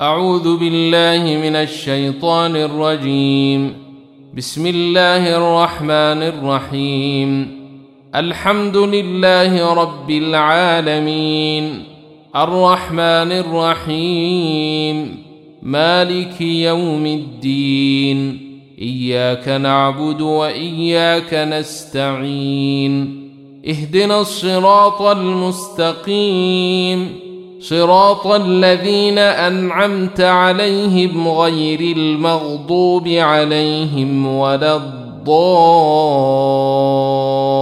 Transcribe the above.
أعوذ بالله من الشيطان الرجيم. بسم الله الرحمن الرحيم. الحمد لله رب العالمين، الرحمن الرحيم، مالك يوم الدين، إياك نعبد وإياك نستعين. اهدنا الصراط المستقيم، صراط الذين أنعمت عليهم غير المغضوب عليهم ولا الضالين.